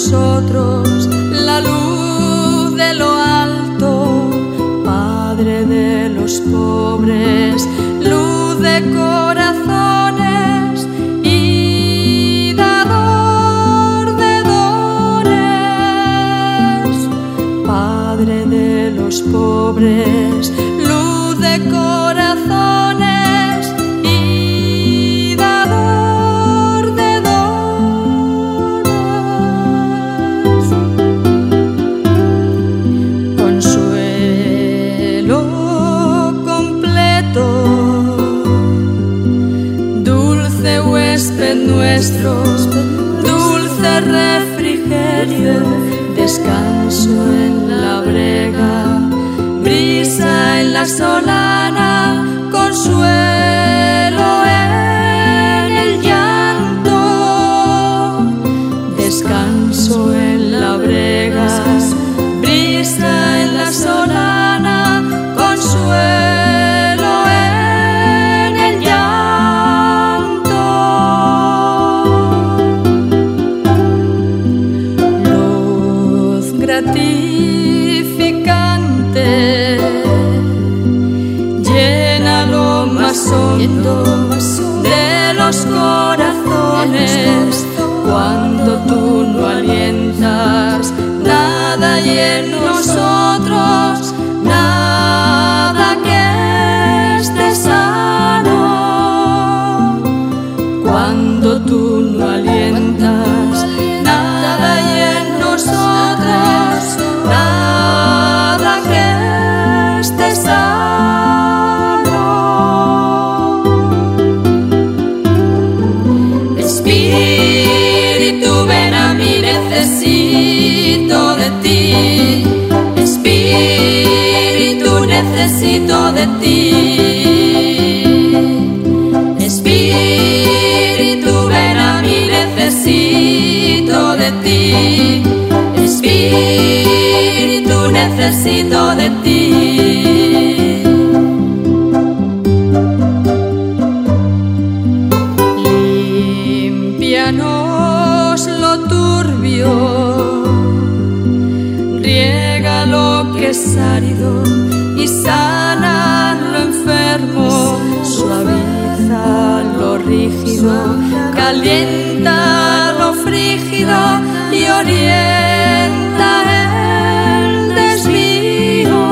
nosotros la luz de lo alto, Padre de los pobres, luz de corazones y dador de dones, Padre de los pobres, luz de corazones y dador de dones, consuelo completo, dulce huésped nuestro, dulce refrigerio, descanso en la brega, brisa en la solana, consuelo en el llanto, descanso en la brega, brisa en la solana, consuelo en el llanto, luz gratificante, llena lo más hondo de los corazones. Cuando tú no alientas nada hay en nosotros, nada que esté sano. Cuando tú no alientas nada hay en nosotros, nada que esté sano. Espíritu, ven a mí, necesito de ti. Espíritu, necesito de ti. Espíritu, ven a mí, necesito de ti. Espíritu, necesito de ti. Límpianos lo turbio, riega lo que es árido y sana lo enfermo, suaviza lo rígido, calienta lo frígido y orienta el desvío.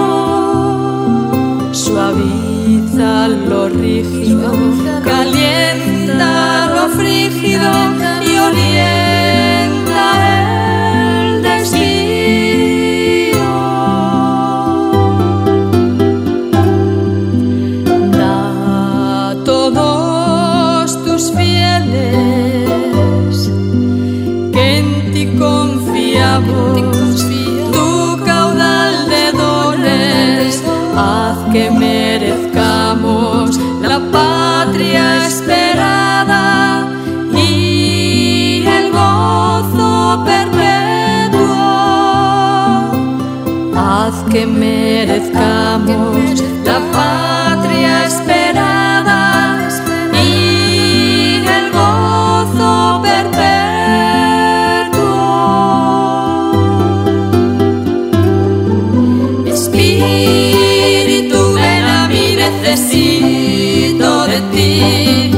Suaviza lo rígido, calienta lo frígido y orienta el desvío. Da a todos tus fieles que en ti confiamos tu caudal de dones, haz que merezcamos la patria esperada y el gozo perpetuo. Haz que merezcamos la patria esperada y el gozo perpetuo. Espíritu, ven a mí, necesito de ti.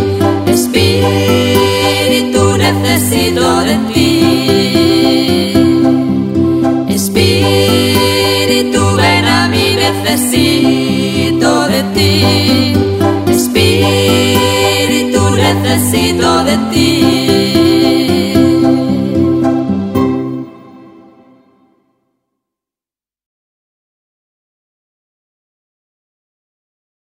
Espíritu, necesito de ti. Espíritu, ven a mí, necesito de ti. Espíritu, necesito de ti.